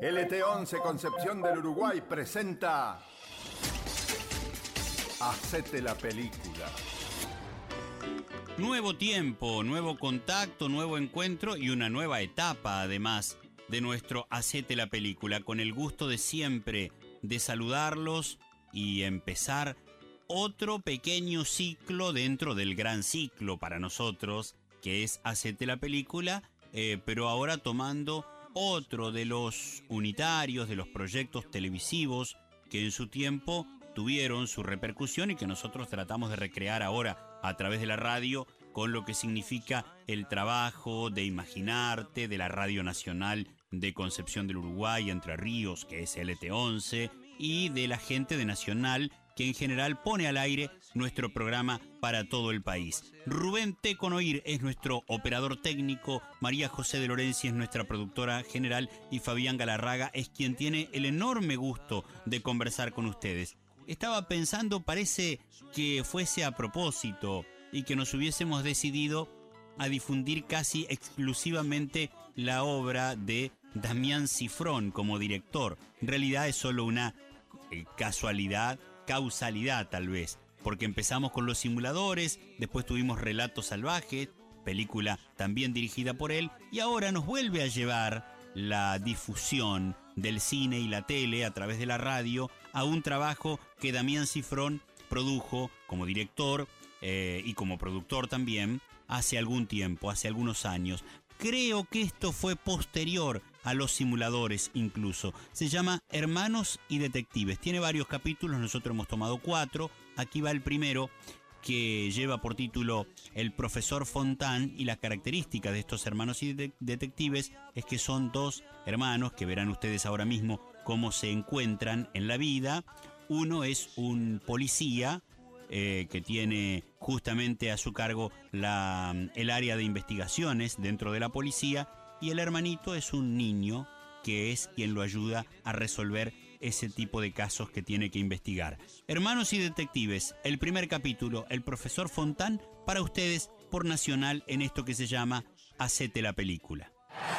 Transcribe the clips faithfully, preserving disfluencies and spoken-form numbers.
L T once Concepción del Uruguay presenta Hacete la película. Nuevo tiempo, nuevo contacto, nuevo encuentro y una nueva etapa, además, de nuestro Hacete la película, con el gusto de siempre de saludarlos y empezar otro pequeño ciclo dentro del gran ciclo para nosotros, que es Hacete la película, eh, pero ahora tomando otro de los unitarios, de los proyectos televisivos que en su tiempo tuvieron su repercusión y que nosotros tratamos de recrear ahora a través de la radio, con lo que significa el trabajo de Imaginarte, de la Radio Nacional de Concepción del Uruguay, Entre Ríos, que es L T once, y de la gente de Nacional, que en general pone al aire nuestro programa para todo el país. Rubén Teconoir es nuestro operador técnico, María José de Lorenzi es nuestra productora general y Fabián Galarraga es quien tiene el enorme gusto de conversar con ustedes. Estaba pensando, parece que fuese a propósito y que nos hubiésemos decidido a difundir casi exclusivamente la obra de Damián Cifrón como director. En realidad es solo una eh, casualidad, causalidad tal vez, porque empezamos con Los Simuladores, después tuvimos Relatos Salvajes, película también dirigida por él, y ahora nos vuelve a llevar la difusión del cine y la tele a través de la radio a un trabajo que Damián Cifrón produjo como director eh, y como productor también hace algún tiempo, hace algunos años. Creo que esto fue posterior a Los Simuladores incluso. Se llama Hermanos y Detectives. Tiene varios capítulos, nosotros hemos tomado cuatro. Aquí va el primero, que lleva por título El Profesor Fontán, y la característica de estos hermanos y de- detectives es que son dos hermanos que verán ustedes ahora mismo cómo se encuentran en la vida. Uno es un policía eh, que tiene justamente a su cargo la, el área de investigaciones dentro de la policía, y el hermanito es un niño que es quien lo ayuda a resolver ese tipo de casos que tiene que investigar. Hermanos y Detectives, el primer capítulo, El Profesor Fontán, para ustedes por Nacional en esto que se llama Hacete la película.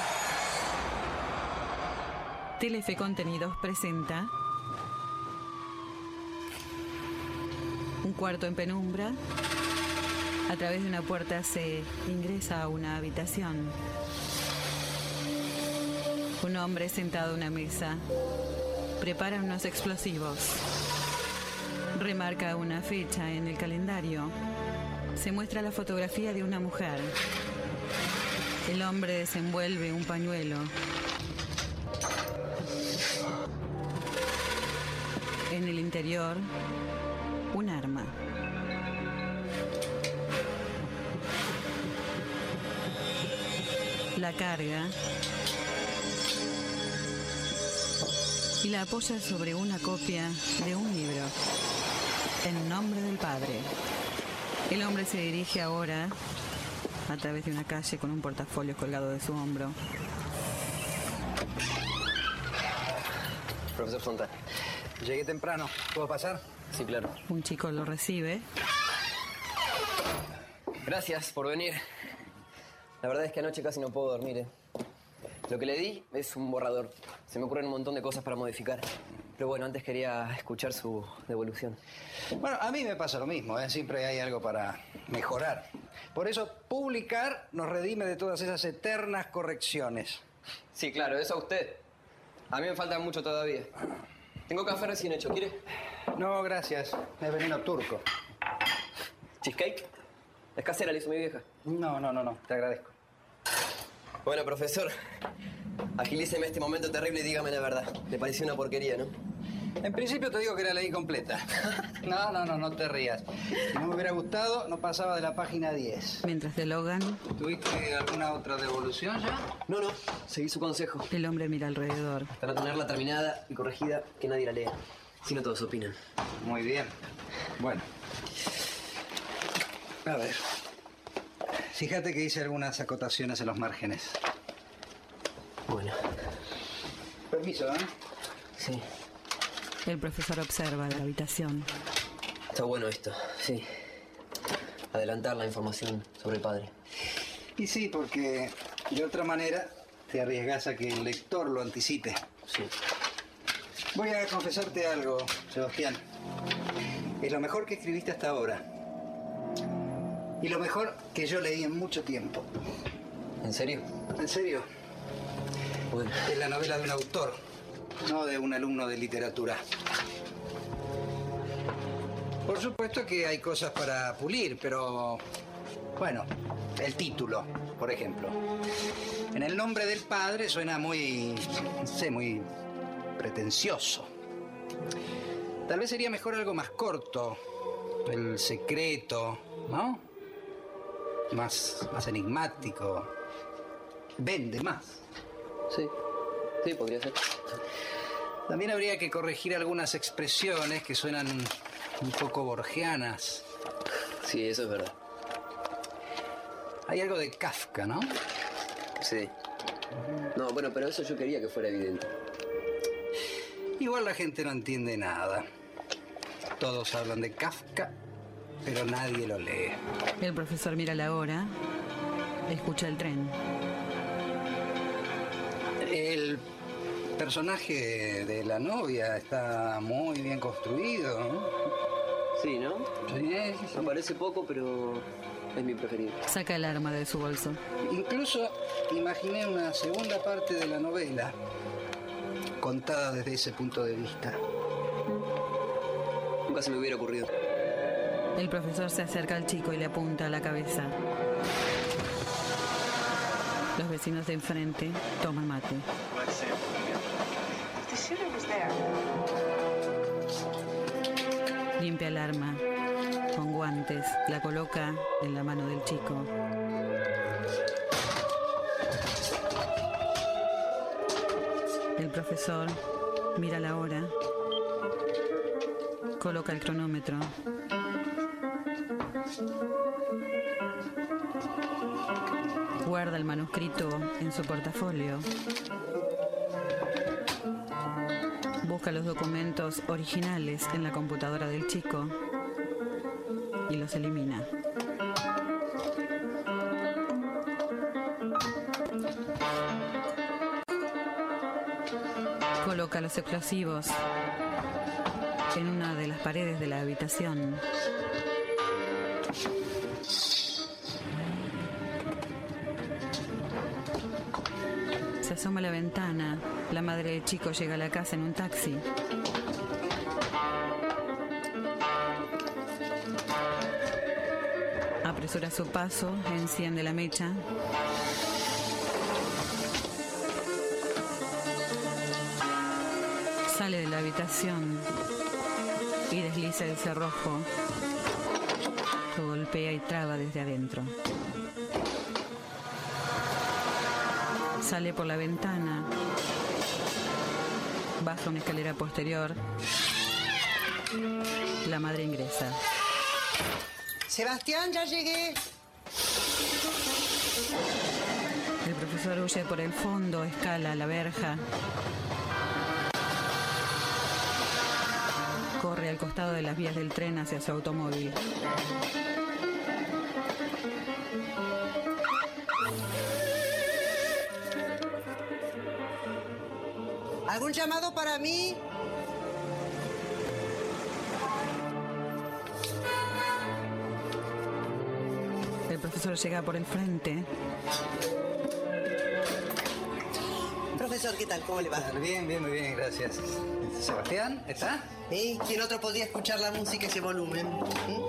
Telefe Contenidos presenta Un cuarto en penumbra. A través de una puerta se ingresa a una habitación. Un hombre sentado a una mesa prepara unos explosivos. Remarca una fecha en el calendario. Se muestra la fotografía de una mujer. El hombre desenvuelve un pañuelo. En el interior, un arma. La carga y la apoya sobre una copia de un libro. En nombre del Padre. El hombre se dirige ahora a través de una calle con un portafolio colgado de su hombro. Profesor Fontán. Llegué temprano. ¿Puedo pasar? Sí, claro. Un chico lo recibe. Gracias por venir. La verdad es que anoche casi no puedo dormir, ¿eh? Lo que le di es un borrador. Se me ocurren un montón de cosas para modificar. Pero bueno, antes quería escuchar su devolución. Bueno, a mí me pasa lo mismo, ¿eh? Siempre hay algo para mejorar. Por eso, publicar nos redime de todas esas eternas correcciones. Sí, claro, eso a usted. A mí me falta mucho todavía. Tengo café recién hecho, ¿quiere? No, gracias. Es veneno turco. ¿Cheesecake? Es casera, le hizo mi vieja. No, no, no, no. Te agradezco. Bueno, profesor, agilíceme este momento terrible y dígame la verdad. Le pareció una porquería, ¿no? En principio te digo que era la incompleta. No, no, no, no te rías. Si no me hubiera gustado, no pasaba de la página diez. Mientras dialogan, ¿Tuviste alguna otra devolución ya? No, no, seguí su consejo. el hombre mira alrededor. Para tenerla terminada y corregida, que nadie la lea. Si no, todos opinan. Muy bien. Bueno. A ver. Fíjate que hice algunas acotaciones en los márgenes. Bueno. Permiso, ¿eh? Sí. El profesor observa la habitación. Está bueno esto, sí. Adelantar la información sobre el padre. Y sí, porque de otra manera te arriesgas a que el lector lo anticipe. Sí. Voy a confesarte algo, Sebastián. Es lo mejor que escribiste hasta ahora. Y lo mejor que yo leí en mucho tiempo. ¿En serio? ¿En serio? Bueno. Es la novela de un autor, no de un alumno de literatura. Por supuesto que hay cosas para pulir, pero... Bueno, el título, por ejemplo. En el nombre del padre suena muy... no sé, muy pretencioso. Tal vez sería mejor algo más corto. El secreto, ¿no? Más, más enigmático. Vende más. Sí, sí, podría ser. También habría que corregir algunas expresiones que suenan un poco borgianas. Sí, eso es verdad. Hay algo de Kafka, ¿no? Sí. No, bueno, pero eso yo quería que fuera evidente. Igual la gente no entiende nada. Todos hablan de Kafka, pero nadie lo lee. El profesor mira la hora, escucha el tren. El personaje de la novia está muy bien construido, ¿no? Sí, ¿no? Sí, sí, sí. Me parece poco, pero es mi preferido. Saca el arma de su bolso. Incluso imaginé una segunda parte de la novela contada desde ese punto de vista. Nunca se me hubiera ocurrido. El profesor se acerca al chico y le apunta a la cabeza. Los vecinos de enfrente toman mate. Limpia el arma con guantes, la coloca en la mano del chico. El profesor mira la hora, coloca el cronómetro. Guarda el manuscrito en su portafolio. Busca los documentos originales en la computadora del chico y los elimina. Coloca los explosivos en una de las paredes de la habitación. Se asoma a la ventana. La madre del chico llega a la casa en un taxi. Apresura su paso, enciende la mecha. Sale de la habitación y desliza el cerrojo. Lo golpea y traba desde adentro. Sale por la ventana. Baja una escalera posterior. La madre ingresa. Sebastián, ya llegué. El profesor huye por el fondo, escala la verja. Corre al costado de las vías del tren hacia su automóvil. ¿Algún llamado para mí? El profesor llega por el frente. Profesor, ¿qué tal? ¿Cómo le va? Bien, bien, muy bien, gracias. ¿Sebastián? ¿Está? ¿Eh? ¿Quién otro podría escuchar la música a ese volumen? ¿Mm?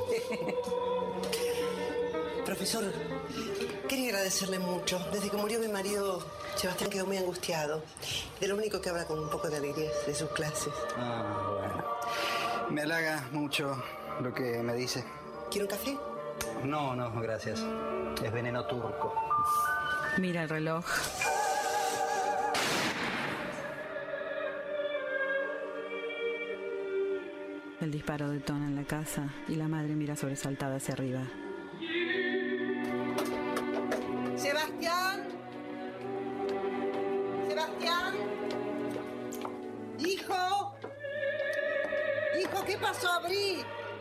Profesor, quería agradecerle mucho. Desde que murió mi marido, Sebastián quedó muy angustiado. De lo único que habla con un poco de alegría es de sus clases. Ah, bueno. Me halaga mucho lo que me dice. ¿Quiere un café? No, no, gracias. Es veneno turco. Mira el reloj. El disparo detona en la casa y la madre mira sobresaltada hacia arriba. ¡Sebastián! ¡Sebastián! ¡Hijo! ¡Hijo, qué pasó! ¡Abrí!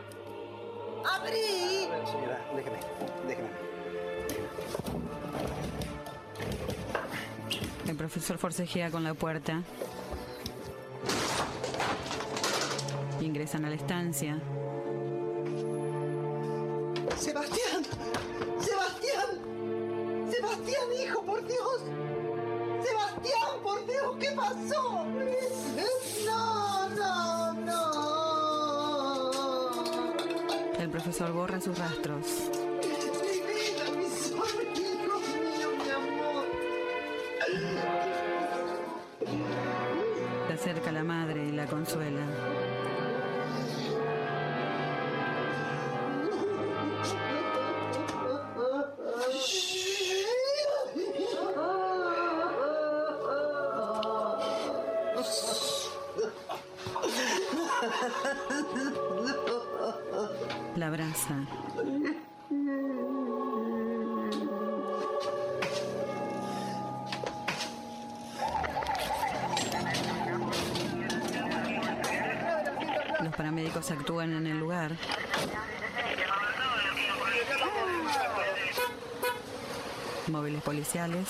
¡Abrí! Señora, déjeme, déjeme. El profesor forcejea con la puerta. Ingresan a la estancia. ¡Sebastián! ¡Sebastián! ¡Sebastián, hijo, por Dios! ¡Sebastián, por Dios! ¿Qué pasó? ¡No, no, no! El profesor borra sus rastros. ¡Mi vida, mi sol, hijo mío, mi amor! Se acerca a la madre y la consuela. La abraza. Los paramédicos actúan en el lugar. Móviles policiales.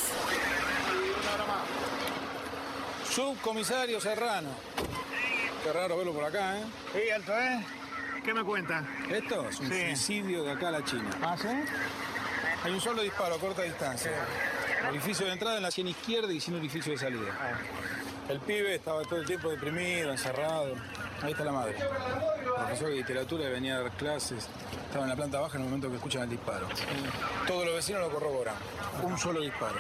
Subcomisario Serrano. Qué raro verlo por acá, ¿eh? Sí, alto, ¿eh? ¿Qué me cuenta? Esto es un Sí. suicidio de acá a la China. ¿Ah, sí? Hay un solo disparo a corta distancia. Orificio de entrada en la sien izquierda y sin orificio de salida. El pibe estaba todo el tiempo deprimido, encerrado. Ahí está la madre. Profesor de literatura y venía a dar clases. Estaba en la planta baja en el momento que escuchan el disparo. Todos los vecinos lo corroboran. Un solo disparo.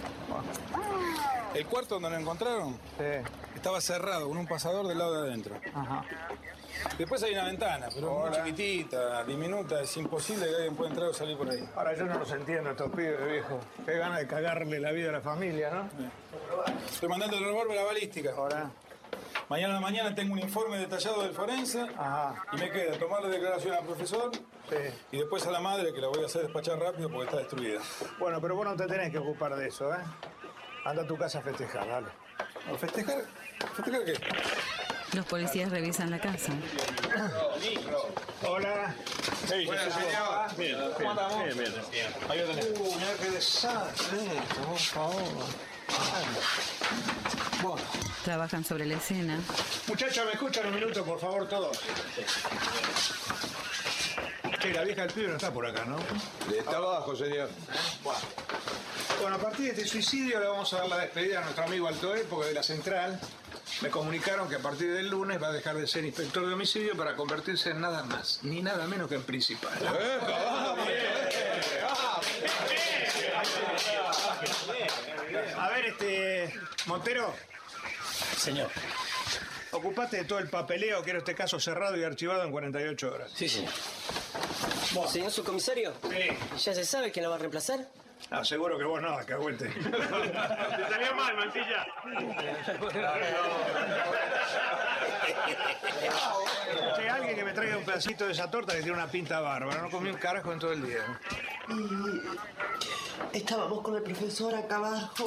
El cuarto donde lo encontraron Sí. estaba cerrado con un pasador del lado de adentro. Ajá. Después hay una ventana, pero muy chiquitita, diminuta. Es imposible que alguien pueda entrar o salir por ahí. Ahora, yo no los entiendo, estos pibes, viejo. Qué ganas de cagarle la vida a la familia, ¿no? Estoy mandando el revólver a la balística. Ahora. Mañana a la mañana tengo un informe detallado del forense. Ajá. Y me queda tomarle declaración al profesor. Sí. Y después a la madre, que la voy a hacer despachar rápido porque está destruida. Bueno, pero vos no te tenés que ocupar de eso, ¿eh? Anda a tu casa a festejar, dale. ¿A festejar? ¿Festejar qué? Los policías revisan la casa. Hola. Sí, Buenas, sí, sí. señor. Bien, ¿Cómo andamos? bien, bien. Ahí lo tenés. Uh, mirá qué desastre, por favor. Bueno. Trabajan sobre la escena. Muchachos, ¿me escuchan un minuto, por favor, todos? Che, la vieja del pibe no está por acá, ¿no? Está abajo, señor. Bueno, a partir de este suicidio le vamos a dar la despedida a nuestro amigo Altoé, porque de la central me comunicaron que a partir del lunes va a dejar de ser inspector de homicidio para convertirse en nada más, ni nada menos que en principal. A ver, este... Montero. Señor. Ocupate de todo el papeleo, quiero este caso cerrado y archivado en cuarenta y ocho horas. Sí, señor. Bueno. Señor subcomisario, Sí. ¿ya se sabe quién lo va a reemplazar? Ah, seguro que vos no, cagüete. Te salió mal, Mancilla. Che, alguien que me traiga un pedacito de esa torta que tiene una pinta bárbara. No comí un carajo en todo el día. Y estábamos con el profesor acá abajo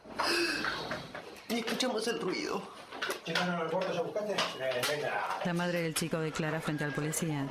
y escuchamos el ruido. ¿Llegaron al cuarto, ya buscaste? La madre del chico declara frente al policía.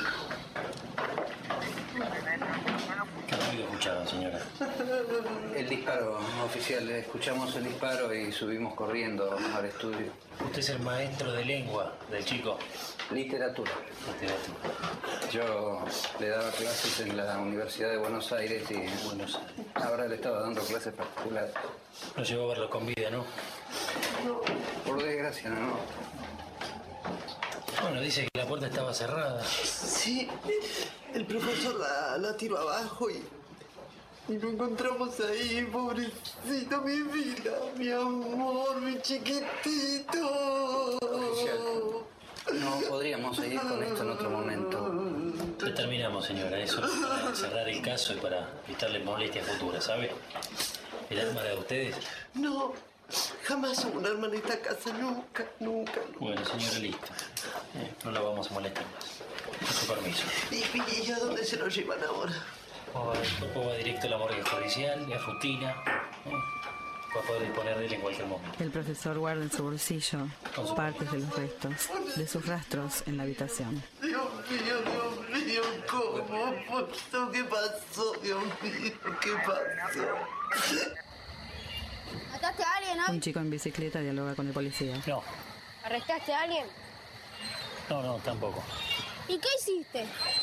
¿Qué ruido escuchaba, señora? El disparo, oficial. Escuchamos el disparo y subimos corriendo al estudio. Usted es el maestro de lengua del chico. Literatura. Literatura. Yo le daba clases en la Universidad de Buenos Aires y Buenos Aires. ahora le estaba dando clases particulares. No llegó a verlo con vida, ¿no? Por desgracia, no. Bueno, dice que la puerta estaba cerrada. Sí, el profesor la, la tiró abajo y, y lo encontramos ahí, pobrecito, mi vida, mi amor, mi chiquitito. Oficial, no podríamos seguir con esto en otro momento. Ya terminamos, señora. Eso es para cerrar el caso y para evitarle molestias futuras, ¿sabe? ¿El arma era de ustedes? No, jamás hubo un arma en esta casa, nunca, nunca. Bueno, señora, listo. Eh, no la vamos a molestar más. Con su permiso. ¿Y, y a dónde se lo llevan ahora? El cuerpo va directo a la morgue judicial, a rutina. ¿eh? Va a poder disponer de él en cualquier momento. El profesor guarda en su bolsillo partes de los restos de sus rastros en la habitación. Dios mío, Dios mío, ¿cómo pasó? ¿Qué pasó? Dios mío, ¿qué pasó? ¿Arrestaste a alguien, Un chico en bicicleta dialoga con el policía. No, ¿Arrestaste a alguien? no, no, tampoco. ¿Y qué hiciste?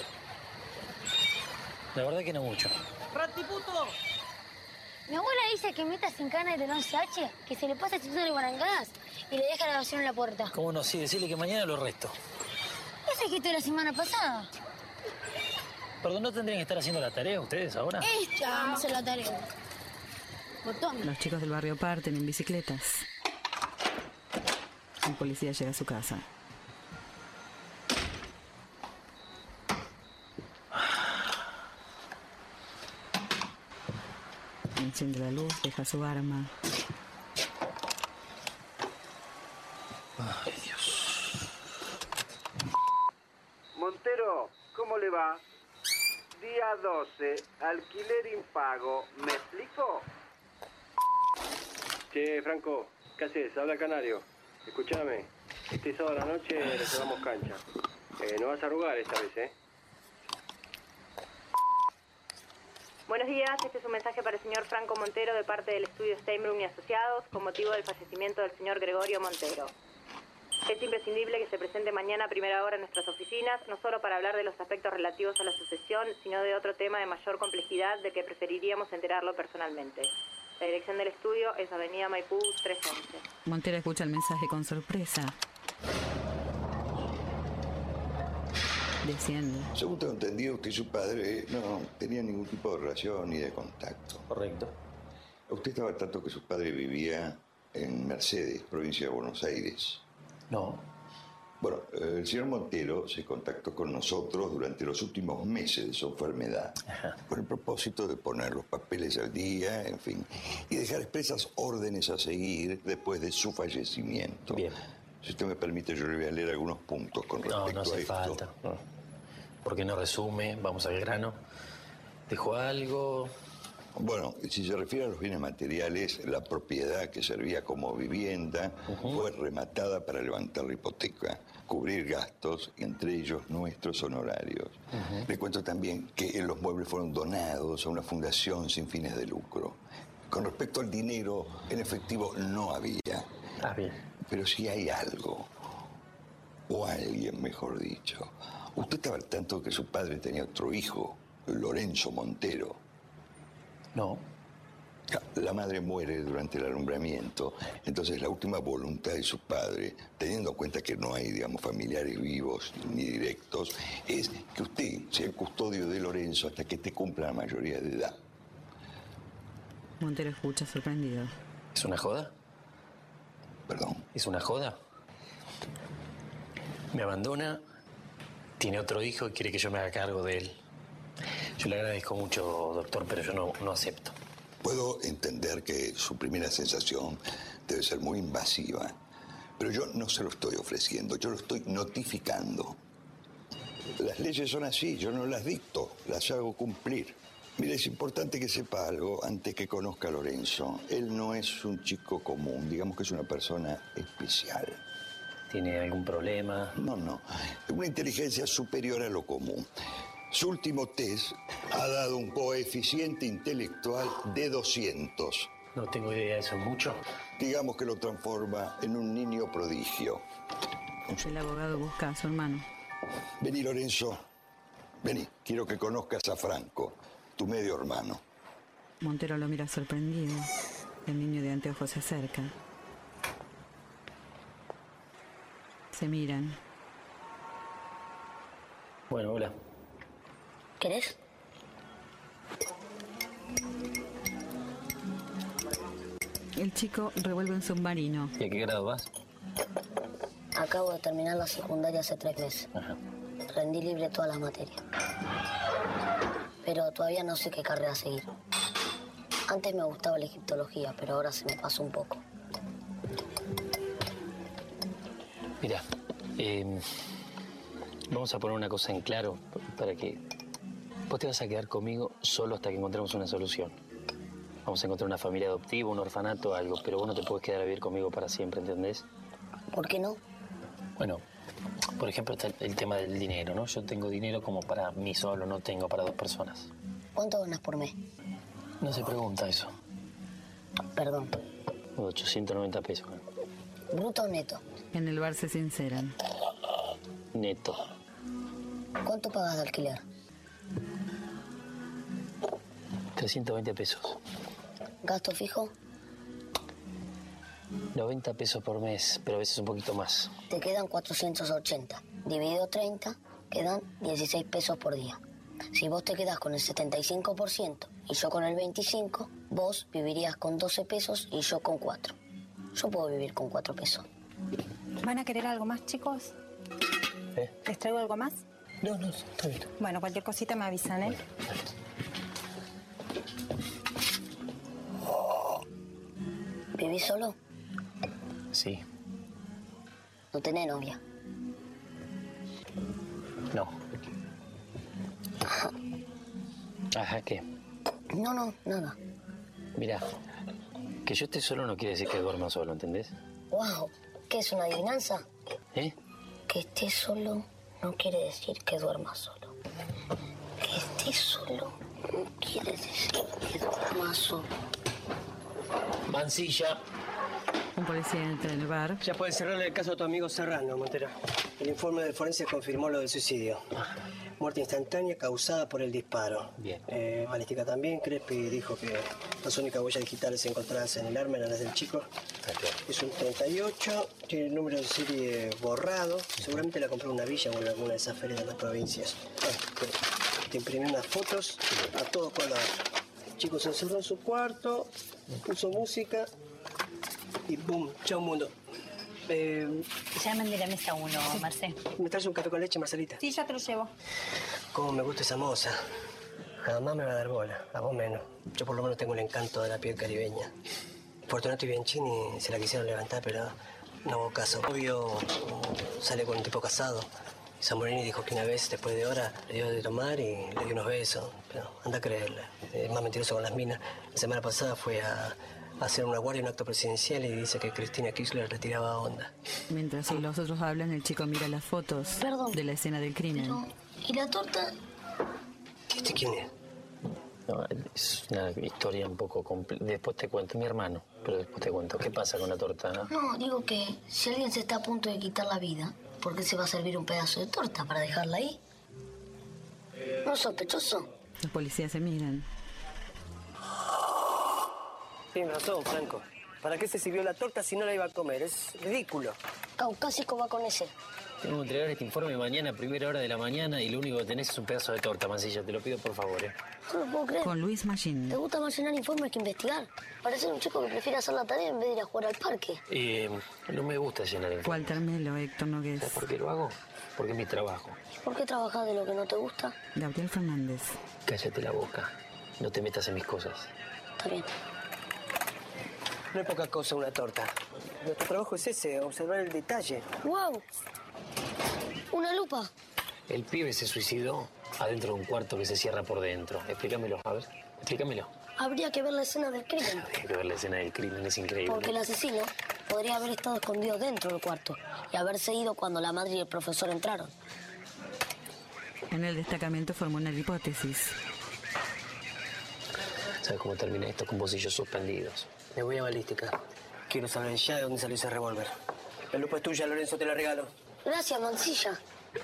La verdad que no mucho. ¡Ratiputo! Mi abuela dice que meta sin cana de once H, que se le pasa chupando guarangadas y le deja la basura en la puerta. ¿Cómo no? Sí, decirle que mañana lo arresto. Ese dijiste la semana pasada. Perdón, ¿no tendrían que estar haciendo la tarea ustedes ahora? Esta vamos a hacer la tarea. Botón. Los chicos del barrio parten en bicicletas. El policía llega a su casa. Enciende la luz, deja su arma. Ay, Dios. Montero, ¿cómo le va? Día doce, alquiler impago. ¿Me explico? Che, Franco, ¿qué haces? Habla Canario. Escúchame, este sábado a la noche reservamos cancha. Eh, no vas a arrugar esta vez, ¿eh? Buenos días, este es un mensaje para el señor Franco Montero de parte del estudio Steinbrück y Asociados con motivo del fallecimiento del señor Gregorio Montero. Es imprescindible que se presente mañana a primera hora en nuestras oficinas, no solo para hablar de los aspectos relativos a la sucesión, sino de otro tema de mayor complejidad de que preferiríamos enterarlo personalmente. La dirección del estudio es Avenida Maipú trescientos once. Montero escucha el mensaje con sorpresa. Desciende. Según tengo entendido, usted y su padre no tenían ningún tipo de relación ni de contacto. Correcto. Usted estaba al tanto que su padre vivía en Mercedes, provincia de Buenos Aires. No. Bueno, el señor Montero se contactó con nosotros durante los últimos meses de su enfermedad, Ajá. con el propósito de poner los papeles al día, en fin, y dejar expresas órdenes a seguir después de su fallecimiento. Bien. Si usted me permite, yo le voy a leer algunos puntos con respecto a esto. No, no hace falta. No. ¿Por qué no resume? Vamos al grano. ¿Dejó algo? Bueno, si se refiere a los bienes materiales, la propiedad que servía como vivienda uh-huh. fue rematada para levantar la hipoteca, cubrir gastos, entre ellos nuestros honorarios. Uh-huh. Le cuento también que los muebles fueron donados a una fundación sin fines de lucro. Con respecto al dinero, en efectivo no había. Ah, bien. Pero sí hay algo, o alguien, mejor dicho. Usted estaba al tanto de que su padre tenía otro hijo, Lorenzo Montero. No. La madre muere durante el alumbramiento, entonces la última voluntad de su padre, teniendo en cuenta que no hay, digamos, familiares vivos ni directos, es que usted sea el custodio de Lorenzo hasta que te cumpla la mayoría de edad. Montero escucha sorprendido. ¿Es una joda? ¿Perdón? ¿Es una joda? Me abandona, tiene otro hijo y quiere que yo me haga cargo de él. Yo le agradezco mucho, doctor, pero yo no, no acepto. Puedo entender que su primera sensación debe ser muy invasiva, pero yo no se lo estoy ofreciendo, yo lo estoy notificando. Las leyes son así, yo no las dicto, las hago cumplir. Mire, es importante que sepa algo antes que conozca a Lorenzo. Él no es un chico común, digamos que es una persona especial. ¿Tiene algún problema? No, no. Una inteligencia superior a lo común. Su último test ha dado un coeficiente intelectual de doscientos. No tengo idea, ¿eso es mucho? Digamos que lo transforma en un niño prodigio. El abogado busca a su hermano. Vení, Lorenzo. Vení, quiero que conozcas a Franco, tu medio hermano. Montero lo mira sorprendido. El niño de anteojos se acerca. Se miran. Bueno, hola. ¿Querés? El chico revuelve un submarino. ¿Y a qué grado vas? Acabo de terminar la secundaria hace tres meses. Ajá. Rendí libre todas las materias. Pero todavía no sé qué carrera seguir. Antes me gustaba la egiptología, pero ahora se me pasó un poco. Mira, eh, vamos a poner una cosa en claro para que vos te vas a quedar conmigo solo hasta que encontremos una solución. Vamos a encontrar una familia adoptiva, un orfanato, algo, pero vos no te puedes quedar a vivir conmigo para siempre, ¿entendés? ¿Por qué no? Bueno, por ejemplo, está el tema del dinero, ¿no? Yo tengo dinero como para mí solo, no tengo para dos personas. ¿Cuánto ganas por mes? No se pregunta eso. Perdón. ochocientos noventa pesos. ¿Bruto o neto? En el bar se sinceran. Neto. ¿Cuánto pagas de alquiler? trescientos veinte pesos. ¿Gasto fijo? noventa pesos por mes, pero a veces un poquito más. Te quedan cuatrocientos ochenta. Dividido treinta, quedan dieciséis pesos por día. Si vos te quedás con el setenta y cinco por ciento y yo con el veinticinco por ciento, vos vivirías con doce pesos y yo con cuatro. Yo puedo vivir con cuatro pesos. ¿Van a querer algo más, chicos? ¿Eh? ¿Les traigo algo más? No, no, está bien. Bueno, cualquier cosita me avisan, ¿eh? ¿Vivís solo? Sí. ¿No tenés novia? No. Ajá, ¿qué? No, no, nada. Mira, que yo esté solo no quiere decir que duerma solo, ¿entendés? Wow, ¿qué es una adivinanza? ¿Eh? Que estés solo no quiere decir que duermas solo. Que estés solo no quiere decir que duermas solo. Mansilla. Un policía entra en el bar. Ya puedes cerrarle el caso a tu amigo Serrano, Montero. El informe del forense confirmó lo del suicidio. Muerte instantánea causada por el disparo. Bien. Eh, balística también. Crespi dijo que las únicas huellas digitales encontradas en el arma eran las del chico. Es un treinta y ocho, tiene el número de serie borrado. Seguramente la compró en una villa o en alguna de esas ferias de las provincias. Ah, te imprimí unas fotos a todo color. El chico se encerró en su cuarto, puso música y ¡boom! ¡Chao mundo! Eh, Llamen de la mesa uno, Marcé. ¿Me traes un café con leche, Marcelita? Sí, ya te lo llevo. Cómo me gusta esa moza. Jamás me va a dar bola, a vos menos. Yo por lo menos tengo el encanto de la piel caribeña. Fortunato y Bianchini se la quisieron levantar, pero no hubo caso. Obvio, sale con un tipo casado. Zamorini dijo que una vez, después de hora, le dio de tomar y le dio unos besos. Pero anda a creerle. Es más mentiroso con las minas. La semana pasada fue a... hacer una guardia en un acto presidencial y dice que Cristina Kirchner le tiraba onda. Mientras los otros hablan, el chico mira las fotos Perdón, de la escena del crimen. Pero, ¿y la torta? ¿Este quién es? No, es una historia un poco compleja. Después te cuento, mi hermano, pero después te cuento. ¿Qué pasa con la torta? No, No, digo que si alguien se está a punto de quitar la vida, ¿por qué se va a servir un pedazo de torta para dejarla ahí? ¿No es sospechoso? Los policías se miran. Tienes razón, Franco. ¿Para qué se sirvió la torta si no la iba a comer? Es ridículo. Caucásico va con ese. tengo que entregar este informe mañana a primera hora de la mañana y lo único que tenés es un pedazo de torta, Mansilla. Te lo pido por favor, ¿eh? No lo puedo creer. Con Luis Machín. ¿Te gusta más llenar informes que investigar? Parece un chico que prefiere hacer la tarea en vez de ir a jugar al parque. Eh, no me gusta llenar informes. Walter Melo, Héctor Nogués. ¿Sabes por qué lo hago? Porque es mi trabajo. ¿Por qué trabajas de lo que no te gusta? Gabriel Fernández. Cállate la boca. No te metas en mis cosas. Está bien. No es poca cosa una torta. Nuestro trabajo es ese, observar el detalle. ¡Wow! ¡Una lupa! El pibe se suicidó adentro de un cuarto que se cierra por dentro. Explícamelo, a ver. Explícamelo. Habría que ver la escena del crimen. Hay que ver la escena del crimen, es increíble. Porque el asesino podría haber estado escondido dentro del cuarto y haberse ido cuando la madre y el profesor entraron. En el destacamento formó una hipótesis. ¿Sabes cómo termina esto? Con bolsillos suspendidos. Me voy a balística. Quiero saber ya de dónde salió ese revólver. La lupa es tuya, Lorenzo, te la regalo. Gracias, Mansilla.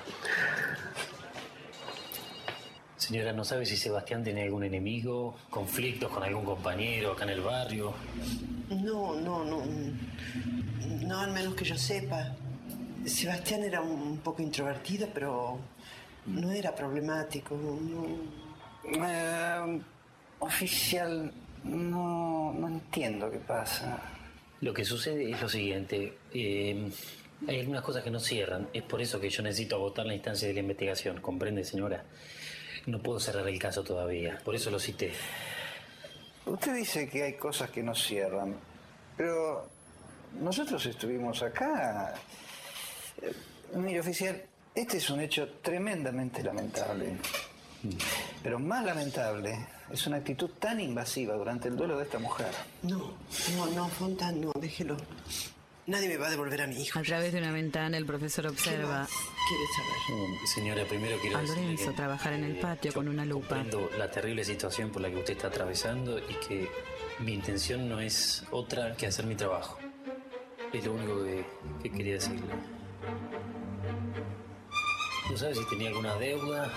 Señora, ¿no sabe si Sebastián tiene algún enemigo, conflictos con algún compañero acá en el barrio? No, no, no. No, al menos que yo sepa. Sebastián era un poco introvertido, pero no era problemático. No. Eh, oficial, no, no entiendo qué pasa. Lo que sucede es lo siguiente. Eh, hay algunas cosas que no cierran. Es por eso que yo necesito agotar la instancia de la investigación. ¿Comprende, señora? No puedo cerrar el caso todavía. Por eso lo cité. Usted dice que hay cosas que no cierran, pero nosotros estuvimos acá. Eh, mire, oficial, este es un hecho tremendamente lamentable. Pero más lamentable es una actitud tan invasiva durante el duelo de esta mujer. No, no, no, Fontán, no, déjelo. Nadie me va a devolver a mi hijo. A través de una ventana, el profesor observa ¿Quieres saber? Mm, señora, primero quiero a decirle Lorenzo que, trabajar en el patio yo con una lupa. comprendo la terrible situación por la que usted está atravesando y que Mi intención no es otra que hacer mi trabajo. Es lo único que, que quería decirle. ¿No sabes si tenía alguna deuda?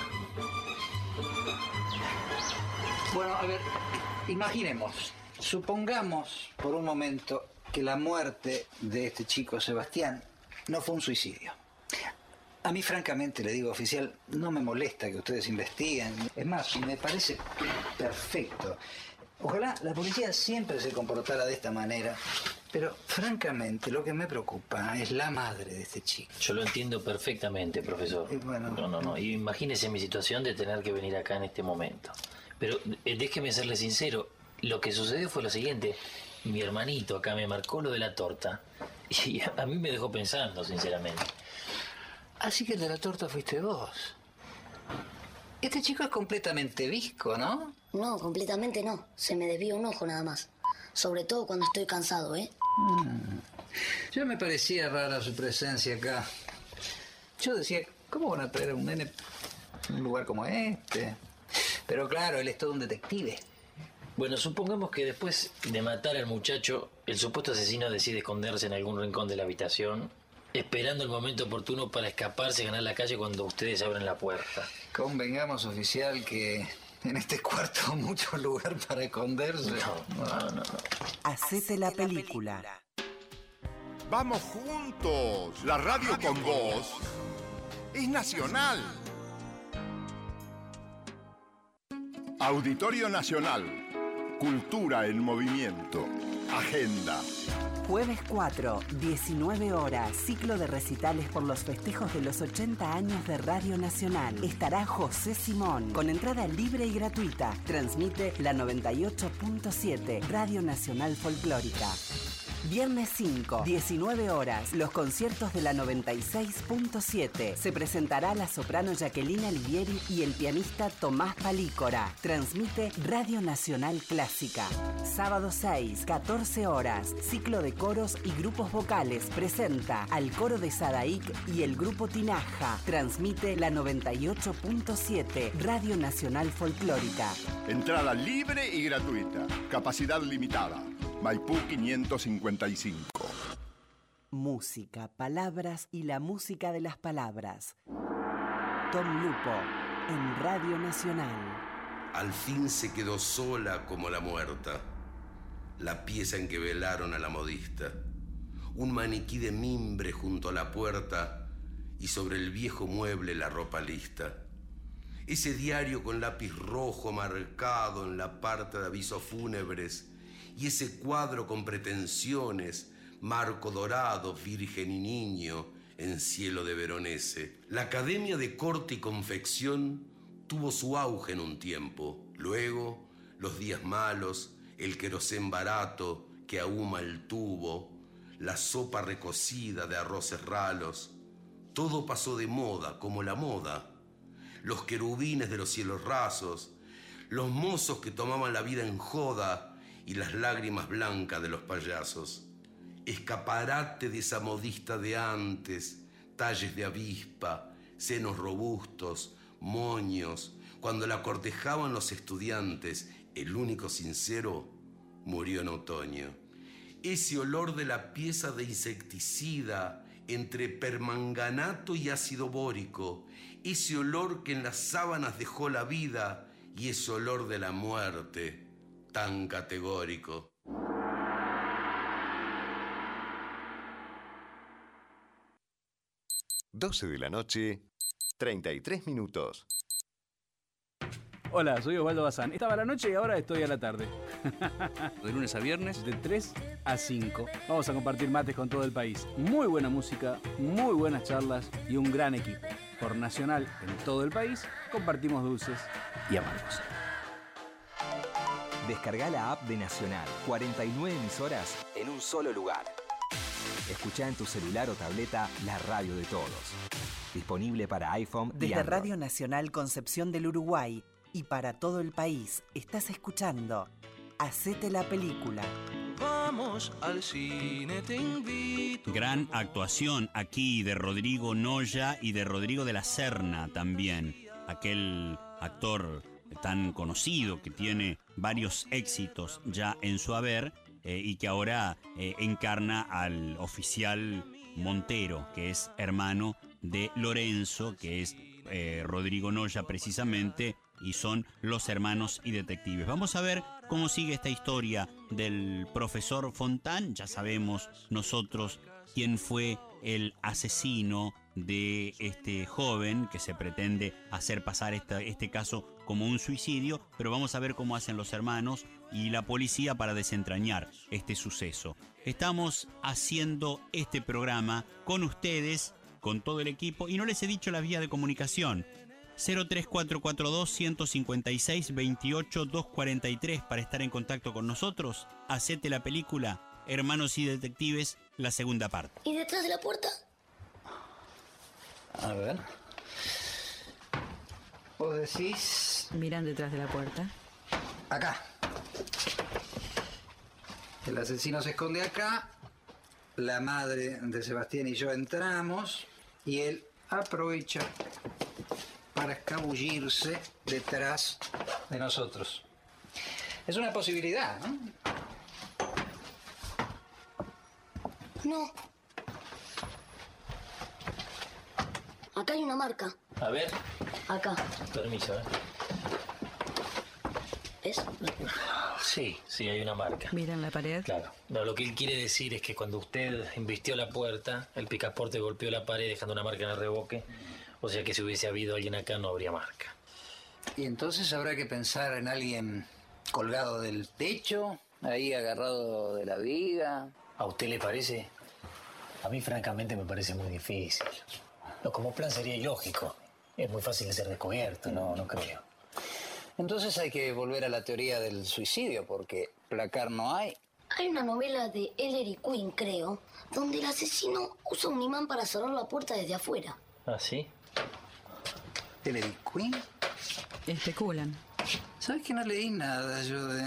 Bueno, a ver, imaginemos, supongamos por un momento que la muerte de este chico Sebastián no fue un suicidio. A mí, francamente, le digo, oficial, no me molesta que ustedes investiguen. Es más, me parece perfecto. Ojalá la policía siempre se comportara de esta manera. Pero, francamente, lo que me preocupa es la madre de este chico. Yo lo entiendo perfectamente, profesor. Y bueno, no, no, no. Y imagínese mi situación de tener que venir acá en este momento. Pero eh, déjeme serle sincero. Lo que sucedió fue lo siguiente. Mi hermanito acá me marcó lo de la torta. Y a mí me dejó pensando, sinceramente. Así que el de la torta fuiste vos. Este chico es completamente visco, ¿no? No, completamente no. Se me desvía un ojo nada más. Sobre todo cuando estoy cansado, ¿eh? Mm. Ya me parecía rara su presencia acá. Yo decía, ¿cómo van a traer a un nene a un lugar como este? Pero claro, él es todo un detective. Bueno, supongamos que después de matar al muchacho, el supuesto asesino decide esconderse en algún rincón de la habitación, esperando el momento oportuno para escaparse y ganar la calle cuando ustedes abren la puerta. Convengamos, oficial, que en este cuarto mucho lugar para esconderse. No, no, no. no. Hacete la película. Vamos juntos. La radio con vos es nacional. Auditorio Nacional. Cultura en movimiento. Agenda. Jueves cuatro, diecinueve horas, ciclo de recitales por los festejos de los ochenta años de Radio Nacional. Estará José Simón, con entrada libre y gratuita. Transmite la noventa y ocho punto siete, Radio Nacional Folclórica. Viernes cinco, diecinueve horas, los conciertos de la noventa y seis punto siete. Se presentará la soprano Jacqueline Alivieri y el pianista Tomás Palícora. Transmite Radio Nacional Clásica. Sábado seis, catorce horas, ciclo de coros y grupos vocales. Presenta al coro de Sadaic y el grupo Tinaja. Transmite la noventa y ocho punto siete, Radio Nacional Folclórica. Entrada libre y gratuita. Capacidad limitada. Maipú quinientos cincuenta y cinco. Música, palabras y la música de las palabras. Tom Lupo, en Radio Nacional. Al fin se quedó sola como la muerta, la pieza en que velaron a la modista. Un maniquí de mimbre junto a la puerta y sobre el viejo mueble la ropa lista. Ese diario con lápiz rojo marcado en la parte de avisos fúnebres y ese cuadro con pretensiones, marco dorado, virgen y niño, en cielo de Veronese. La Academia de Corte y Confección tuvo su auge en un tiempo. Luego, los días malos, el querosén barato que ahuma el tubo, la sopa recocida de arroces ralos. Todo pasó de moda, como la moda. Los querubines de los cielos rasos, los mozos que tomaban la vida en joda, y las lágrimas blancas de los payasos. Escaparate de esa modista de antes, talles de avispa, senos robustos, moños. Cuando la cortejaban los estudiantes, el único sincero murió en otoño. Ese olor de la pieza de insecticida entre permanganato y ácido bórico, ese olor que en las sábanas dejó la vida y ese olor de la muerte tan categórico. doce de la noche, treinta y tres minutos. Hola, soy Osvaldo Bazán. Estaba a la noche y ahora estoy a la tarde. De lunes a viernes, de tres a cinco. Vamos a compartir mates con todo el país. Muy buena música, muy buenas charlas y un gran equipo. Por Nacional en todo el país, compartimos dulces y amargos. Descarga la app de Nacional. cuarenta y nueve emisoras en un solo lugar. Escuchá en tu celular o tableta la radio de todos. Disponible para iPhone y Desde Android. Radio Nacional Concepción del Uruguay y para todo el país, estás escuchando Hacete la película. Vamos al cine, te invito. Gran actuación aquí de Rodrigo Noya y de Rodrigo de la Serna también. Aquel actor tan conocido, que tiene varios éxitos ya en su haber, eh, y que ahora eh, encarna al oficial Montero, que es hermano de Lorenzo, que es eh, Rodrigo Noya precisamente, y son los hermanos y detectives. Vamos a ver cómo sigue esta historia del profesor Fontán. Ya sabemos nosotros quién fue el asesino de este joven que se pretende hacer pasar esta, este caso como un suicidio, pero vamos a ver cómo hacen los hermanos y la policía para desentrañar este suceso. Estamos haciendo este programa con ustedes, con todo el equipo, y no les he dicho la vía de comunicación. cero tres cuatro cuatro dos, uno cinco seis, veintiocho, doscientos cuarenta y tres para estar en contacto con nosotros. Hacete la película Hermanos y Detectives, la segunda parte. ¿Y detrás de la puerta? A ver. ¿Vos decís? Miran detrás de la puerta. Acá. El asesino se esconde acá. La madre de Sebastián y yo entramos. Y él aprovecha para escabullirse detrás de nosotros. Es una posibilidad, ¿no? No. Acá hay una marca. A ver. Acá. Permiso, ¿eh? ¿Es? Sí, sí, hay una marca. Miran la pared. Claro. No, lo que él quiere decir es que cuando usted embistió la puerta, el picaporte golpeó la pared dejando una marca en el revoque. O sea que si hubiese habido alguien acá no habría marca. Y entonces habrá que pensar en alguien colgado del techo, ahí agarrado de la viga. ¿A usted le parece? A mí francamente me parece muy difícil. No, como plan sería ilógico. Es muy fácil de ser descubierto, no, no creo. Entonces hay que volver a la teoría del suicidio, porque placar no hay. Hay una novela de Ellery Queen, creo, donde el asesino usa un imán para cerrar la puerta desde afuera. ¿Ah, sí? ¿Ellery Queen? Especulan. ¿Sabes que no leí nada yo de...?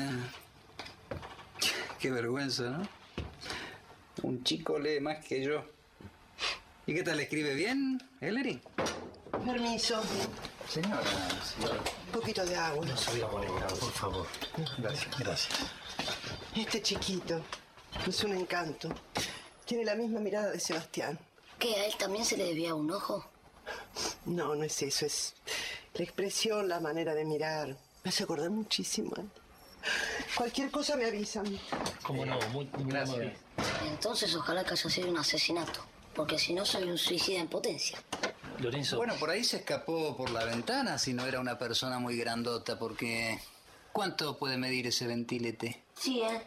Qué vergüenza, ¿no? Un chico lee más que yo. ¿Y qué tal, escribe bien, Ellery? Permiso. Señora, señora. Un poquito de agua. No se voy a poner grave, por favor. Gracias. Gracias. Este chiquito es un encanto. Tiene la misma mirada de Sebastián. ¿Qué, a él también se le debía un ojo? No, no es eso. Es la expresión, la manera de mirar. Me hace acordar muchísimo a él. Cualquier cosa me avisan. ¿Cómo no? Muy, muy Gracias. Entonces ojalá que haya sido un asesinato. Porque si no, soy un suicida en potencia. Lorenzo. Bueno, por ahí se escapó por la ventana si no era una persona muy grandota, porque... ¿Cuánto puede medir ese ventilete? Sí, ¿eh?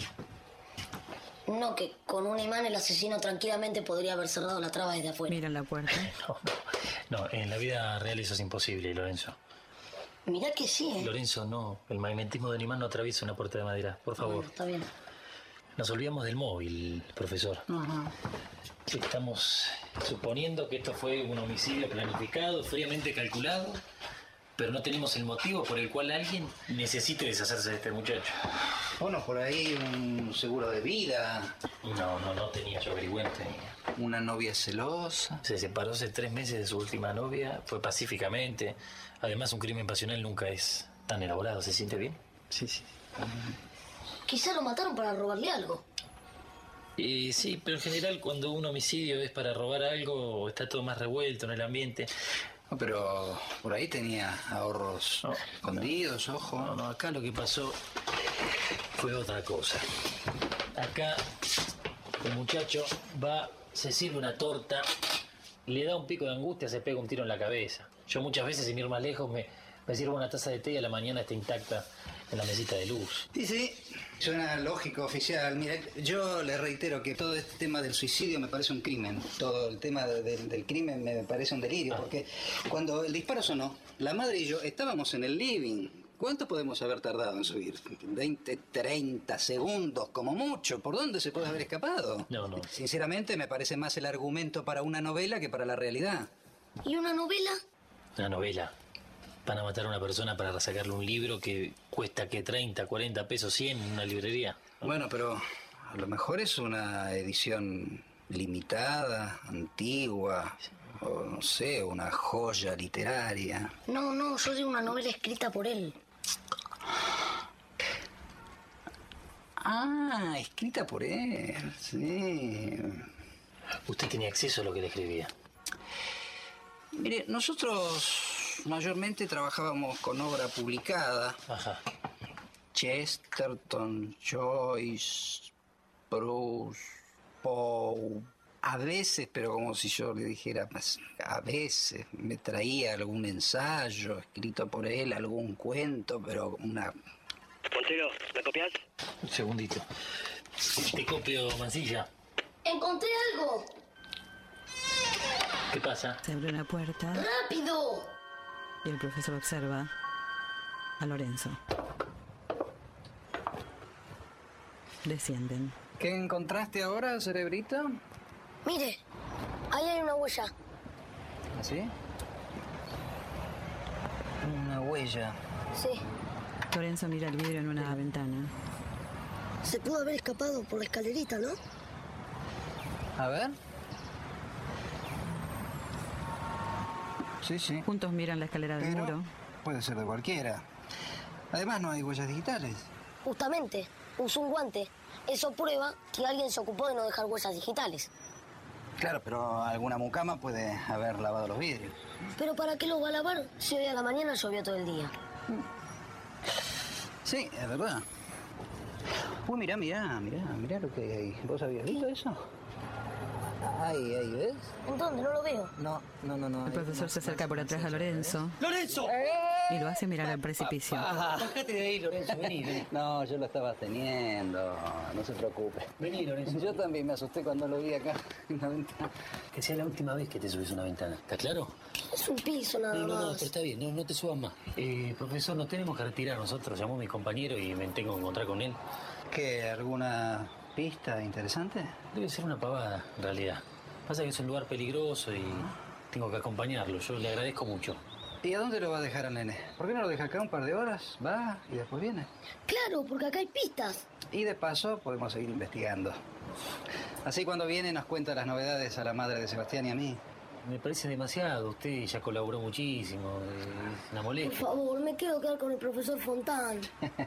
No, que con un imán el asesino tranquilamente podría haber cerrado la traba desde afuera. Miran la puerta. No, no, no, en la vida real eso es imposible, Lorenzo. Mirá que sí, ¿eh? Lorenzo, no. El magnetismo del imán no atraviesa una puerta de madera. Por favor. Bueno, está bien. Nos olvidamos del móvil, profesor. Ajá. Estamos suponiendo que esto fue un homicidio planificado, fríamente calculado, pero no tenemos el motivo por el cual alguien necesite deshacerse de este muchacho. Bueno, por ahí un seguro de vida. No, no, no tenía yo averigüente. Una novia celosa. Se separó hace tres meses de su última novia, fue pacíficamente. Además, un crimen pasional nunca es tan elaborado. ¿Se siente bien? Sí, sí. Quizá lo mataron para robarle algo. Eh, sí, pero en general cuando un homicidio es para robar algo, está todo más revuelto en el ambiente. No, pero por ahí tenía ahorros no, escondidos, no, ojo. No, no, acá lo que pasó fue otra cosa. Acá el muchacho va, se sirve una torta, le da un pico de angustia, se pega un tiro en la cabeza. Yo muchas veces, sin ir más lejos, me, me sirvo una taza de té y a la mañana está intacta en la mesita de luz. Sí, sí, suena lógico, oficial. Mira, yo le reitero que todo este tema del suicidio me parece un crimen. Todo el tema de, de, del crimen me parece un delirio, ah. porque cuando el disparo sonó, la madre y yo estábamos en el living. ¿Cuánto podemos haber tardado en subir? veinte, treinta segundos, como mucho. ¿Por dónde se puede haber escapado? No, no. Sinceramente, me parece más el argumento para una novela que para la realidad. ¿Y una novela? Una novela. Van a matar a una persona para sacarle un libro que cuesta, ¿qué? treinta, cuarenta pesos, cien en una librería. Bueno, pero a lo mejor es una edición limitada, antigua. o no sé, una joya literaria. No, no, yo digo una novela escrita por él. Ah, escrita por él, sí. ¿Usted tenía acceso a lo que le escribía? Mire, nosotros mayormente trabajábamos con obra publicada. Ajá. Chesterton, Joyce, Proust, Poe. A veces, pero como si yo le dijera, pues, a veces me traía algún ensayo escrito por él, algún cuento, pero una... Montero, ¿me copias? Un segundito. Te copio, Mancilla. ¡Encontré algo! ¿Qué pasa? Se abre una puerta ¡Rápido! y el profesor observa a Lorenzo. Descienden. ¿Qué encontraste ahora, cerebrito? Mire, ahí hay una huella. ¿Así? Una huella. Sí. Lorenzo mira el vidrio en una ventana. Se pudo haber escapado por la escalerita, ¿no? A ver. Sí, sí. Juntos miran la escalera del Pero muro. puede ser de cualquiera. Además, no hay huellas digitales. Justamente, usó un guante. Eso prueba que alguien se ocupó de no dejar huellas digitales. Claro, pero alguna mucama puede haber lavado los vidrios. ¿Pero para qué los va a lavar si hoy a la mañana llovió todo el día? Sí, es verdad. Uy, mirá, mirá, mirá, mirá lo que hay ahí. ¿Vos habías visto eso? Ahí, ahí, ¿ves? ¿En dónde? No lo veo. No, no, no, no. El profesor se acerca por atrás a Lorenzo ¡Lorenzo! y lo hace mirar al precipicio. Bájate de ahí, Lorenzo, vení, vení. No, yo lo estaba teniendo, no se preocupe. Vení, Lorenzo. Yo también me asusté cuando lo vi acá en la ventana. Que sea la última vez que te subes a una ventana, ¿está claro? Es un piso nada No, no, no, más. pero está bien, no, no te subas más. Eh, profesor, nos tenemos que retirar nosotros. Llamó mi compañero y me tengo que encontrar con él. ¿Qué? ¿Alguna pista interesante? Debe ser una pavada, en realidad. Pasa que es un lugar peligroso y tengo que acompañarlo. Yo le agradezco mucho. ¿Y a dónde lo va a dejar al nene? ¿Por qué no lo deja acá un par de horas? Va y después viene. Claro, porque acá hay pistas. Y de paso podemos seguir investigando. Así cuando viene nos cuenta las novedades a la madre de Sebastián y a mí. Me parece demasiado. Usted ya colaboró muchísimo. Es una Por molestia. favor, me quedo quedar con el profesor Fontán.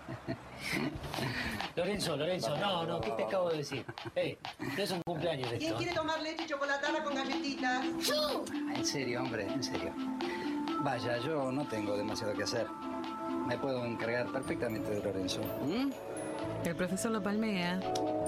Lorenzo, Lorenzo, no, no, ¿qué te acabo de decir? Ey, no es un cumpleaños de ¿Quién esto. quiere tomar leche chocolatada con galletitas? ¡Yo! En serio, hombre, en serio. Vaya, yo no tengo demasiado que hacer. Me puedo encargar perfectamente de Lorenzo. ¿Mm? El profesor lo palmea,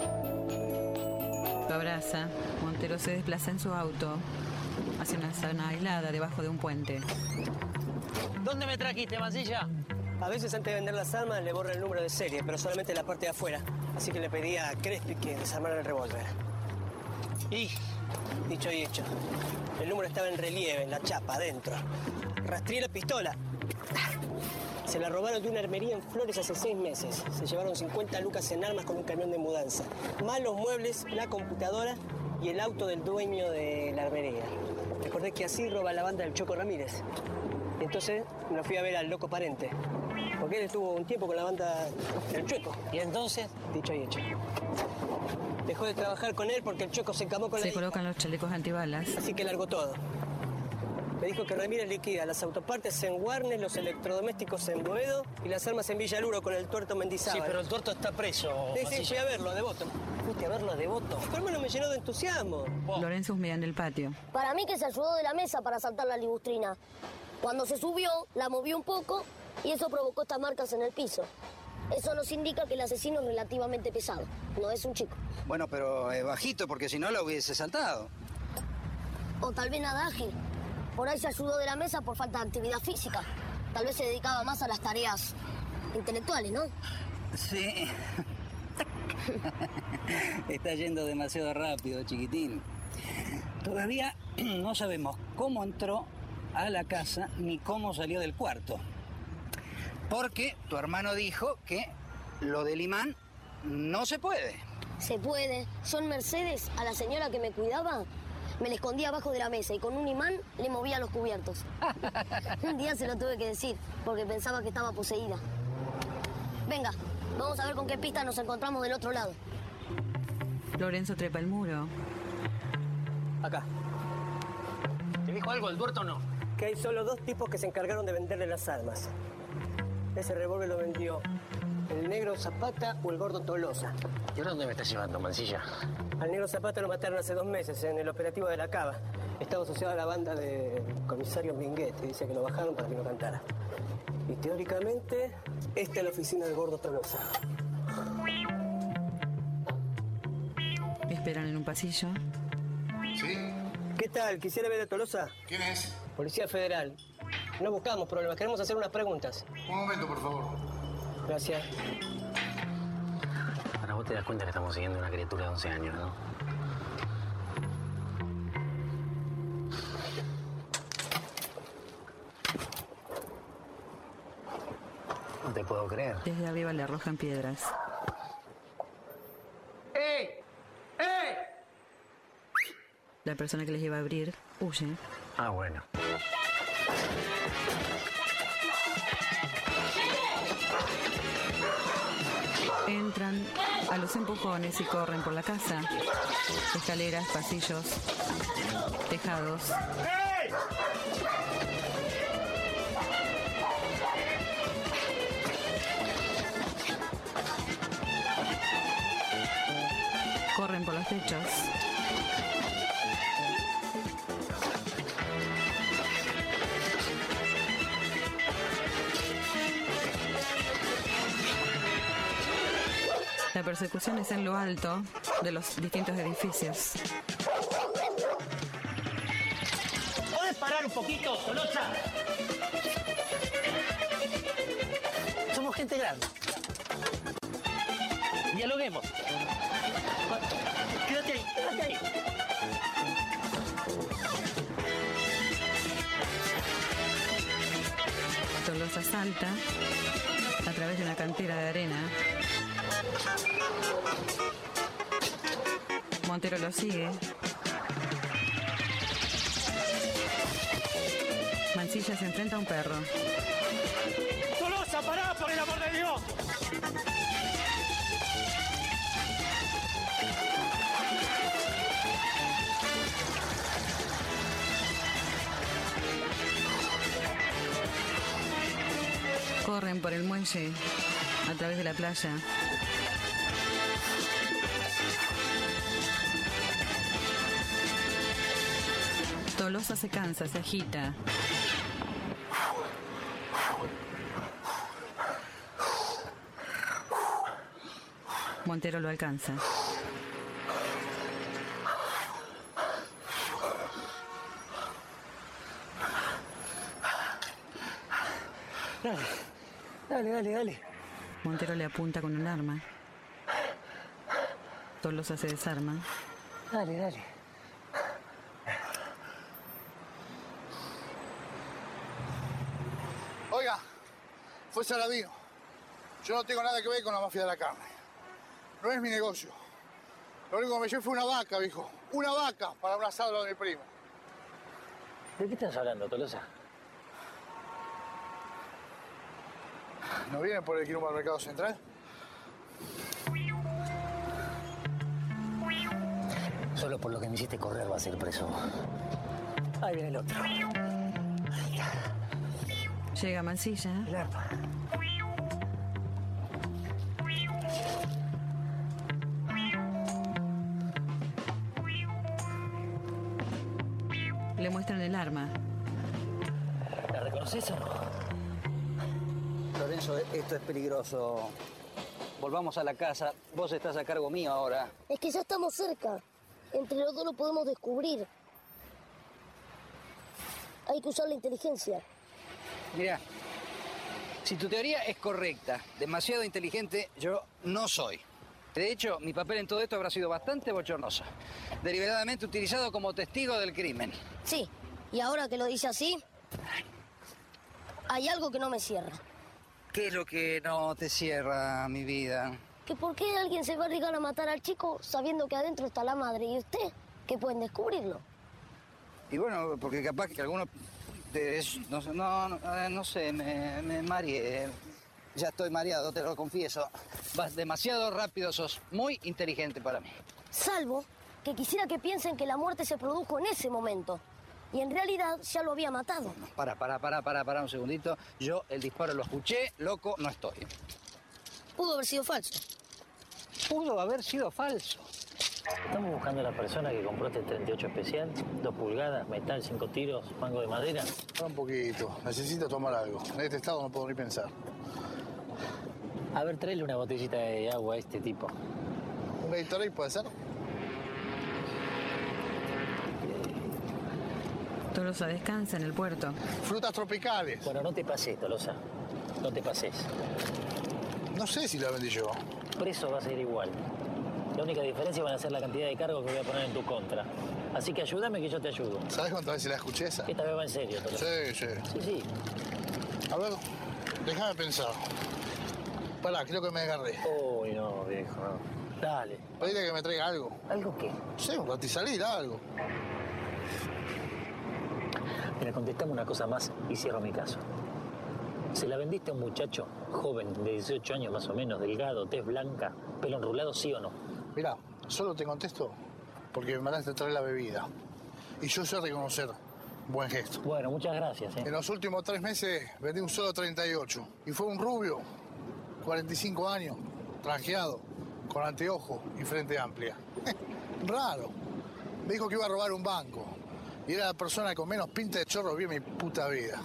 lo abraza. Montero se desplaza en su auto hacia una zona aislada debajo de un puente. ¿Dónde me trajiste, Mancilla? A veces antes de vender las armas le borra el número de serie, pero solamente la parte de afuera. Así que le pedí a Crespi que desarmara el revólver. Y, dicho y hecho, el número estaba en relieve, en la chapa, adentro. Rastreé la pistola. Se la robaron de una armería en Flores hace seis meses. Se llevaron cincuenta lucas en armas con un camión de mudanza. Más los muebles, la computadora y el auto del dueño de la armería. Recordé que así roba la banda del Choco Ramírez. Entonces me fui a ver al loco Parente. Porque él estuvo un tiempo con la banda del Chueco. Y entonces, dicho y hecho. Dejó de trabajar con él porque el Chueco se encamó con Se la hija. colocan los chalecos antibalas. Así que largó todo. Me dijo que Ramírez liquida las autopartes en Warnes, los electrodomésticos en Boedo y las armas en Villaluro con el tuerto Mendizábal. Sí, pero el tuerto está preso. Sí, sí, Mancilla. fui a verlo, a Devoto. ¿Fuiste a verlo a Devoto? Pero hermano, me llenó de entusiasmo. Lorenzo husmea en el patio. Para mí que se ayudó de la mesa para saltar la libustrina. Cuando se subió, la movió un poco y eso provocó estas marcas en el piso. Eso nos indica que el asesino es relativamente pesado. No es un chico. Bueno, pero es bajito porque si no lo hubiese saltado. O tal vez nada ágil. Por ahí se ayudó de la mesa por falta de actividad física. Tal vez se dedicaba más a las tareas intelectuales, ¿no? Sí. Está yendo demasiado rápido, chiquitín. Todavía no sabemos cómo entró a la casa ni cómo salió del cuarto. Porque tu hermano dijo que lo del imán no se puede. Se puede. Yo en Mercedes, a la señora que me cuidaba, me la escondía abajo de la mesa y con un imán le movía los cubiertos. Un día se lo tuve que decir, porque pensaba que estaba poseída. Venga, vamos a ver con qué pista nos encontramos del otro lado. Lorenzo trepa el muro. Acá. ¿Te dijo algo el tuerto o no? Que hay solo dos tipos que se encargaron de venderle las armas. Ese revólver lo vendió el negro Zapata o el gordo Tolosa. ¿Y ahora dónde me estás llevando, Mancilla? Al negro Zapata lo mataron hace dos meses en el operativo de la Cava. Estaba asociado a la banda del comisario Minguete. Dice que lo bajaron para que no cantara. Y teóricamente, esta es la oficina del gordo Tolosa. Esperan en un pasillo. ¿Sí? ¿Qué tal? ¿Quisiera ver a Tolosa? ¿Quién es? Policía Federal. No buscamos problemas, queremos hacer unas preguntas. Un momento, por favor. Gracias. Ahora vos te das cuenta que estamos siguiendo una criatura de once años, ¿no? No te puedo creer. Desde arriba le arrojan piedras. ¡Ey! ¡Ey! La persona que les iba a abrir huye. Ah, bueno. Entran a los empujones y corren por la casa. Escaleras, pasillos, tejados. ¡Hey! Corren por los techos. La persecución es en lo alto de los distintos edificios. ¿Puedes parar un poquito, Tolosa? Somos gente grande. Dialoguemos. Quédate ahí, quédate ahí. Tolosa salta a través de una cantera de arena. Montero lo sigue. Mancilla se enfrenta a un perro. ¡Tolosa, pará, por el amor de Dios! Corren por el muelle a través de la playa. Tolosa se cansa, se agita. Montero lo alcanza. Dale, dale, dale, dale. Montero le apunta con un arma. Tolosa se desarma. Dale, dale. Oiga, fue Saladino. Yo no tengo nada que ver con la mafia de la carne. No es mi negocio. Lo único que me llevé fue una vaca, viejo. Una vaca para un asado de mi primo. ¿De qué estás hablando, Tolosa? ¿No vienen por el quilombo al mercado central? Solo por lo que me hiciste correr va a ser preso. Ahí viene el otro. Llega Mancilla. El arma. Le muestran el arma. ¿La reconoces o no? Lorenzo, esto es peligroso. Volvamos a la casa. Vos estás a cargo mío ahora. Es que ya estamos cerca. Entre los dos lo podemos descubrir. Hay que usar la inteligencia. Mirá, si tu teoría es correcta, demasiado inteligente, yo no soy. De hecho, mi papel en todo esto habrá sido bastante bochornoso. Deliberadamente utilizado como testigo del crimen. Sí, y ahora que lo dice así, hay algo que no me cierra. ¿Qué es lo que no te cierra, mi vida? ¿Que por qué alguien se va a arriesgar a matar al chico sabiendo que adentro está la madre y usted? Que pueden descubrirlo. Y bueno, porque capaz que alguno... de- no, sé, no, no, eh, no sé, me, me mareé. Ya estoy mareado, te lo confieso. Vas demasiado rápido, sos muy inteligente para mí. Salvo que quisiera que piensen que la muerte se produjo en ese momento. y en realidad ya lo había matado. Para, para, para, para, para un segundito. Yo el disparo lo escuché, loco no estoy. Pudo haber sido falso. Pudo haber sido falso. Estamos buscando a la persona que compró este treinta y ocho especial, dos pulgadas, metal, cinco tiros, mango de madera. Un poquito. Necesito tomar algo. En este estado no puedo ni pensar. A ver, tráele una botellita de agua a este tipo. ¿Un Gatorade puede ser? Tolosa descansa en el puerto. Frutas tropicales. Bueno, no te pases, Tolosa. No te pases. No sé si la vendí yo. Preso va a ser igual. La única diferencia van a ser la cantidad de cargos que voy a poner en tu contra. Así que ayúdame que yo te ayudo. ¿Sabes cuántas veces la escuché esa? Esta vez va en serio, Tolosa. Sí, sí. Sí, sí. A ver, déjame pensar. Pará, creo que me agarré. Uy, no, viejo, no. Dale. Pedile que me traiga algo. ¿Algo qué? Sí, un ratisalir, algo. Mira, contestame una cosa más y cierro mi caso. ¿Se la vendiste a un muchacho joven de dieciocho años más o menos, delgado, tez blanca, pelo enrulado, sí o no? Mirá, solo te contesto porque me mandaste a traer la bebida. Y yo sé reconocer buen gesto. Bueno, muchas gracias. ¿eh? En los últimos tres meses vendí un solo treinta y ocho. Y fue un rubio, cuarenta y cinco años, trajeado, con anteojos y frente amplia. Raro. Me dijo que iba a robar un banco. Y era la persona con menos pinta de chorro que vi en mi puta vida.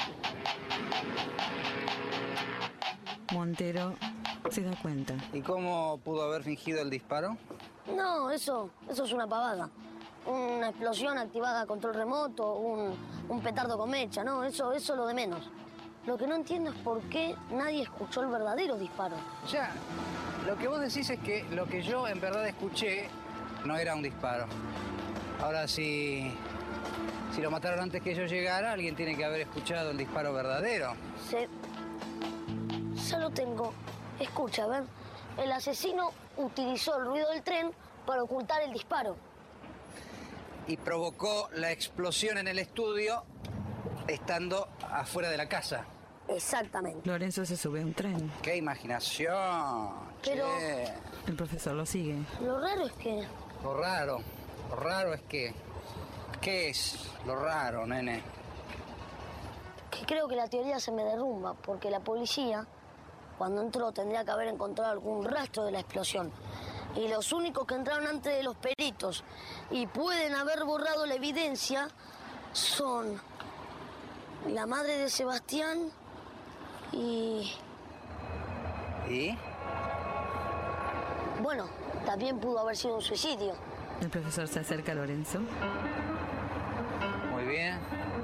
Montero se da cuenta. ¿Y cómo pudo haber fingido el disparo? No, eso, eso es una pavada. Una explosión activada a control remoto, un, un petardo con mecha, ¿no? Eso, eso es lo de menos. Lo que no entiendo es por qué nadie escuchó el verdadero disparo. O sea, lo que vos decís es que lo que yo en verdad escuché no era un disparo. Ahora, si, si lo mataron antes que yo llegara, alguien tiene que haber escuchado el disparo verdadero. Sí. Ya lo tengo. Escucha, a ver. El asesino utilizó el ruido del tren para ocultar el disparo. Y provocó la explosión en el estudio estando afuera de la casa. Exactamente. Lorenzo se sube a un tren. ¡Qué imaginación! Pero che. El profesor lo sigue. Lo raro es que... Lo raro, lo raro es que... ¿Qué es lo raro, nene? que creo que la teoría se me derrumba, porque la policía, cuando entró, tendría que haber encontrado algún rastro de la explosión. Y los únicos que entraron antes de los peritos y pueden haber borrado la evidencia son la madre de Sebastián y... ¿Y? Bueno, también pudo haber sido un suicidio. El profesor se acerca a Lorenzo. Muy bien.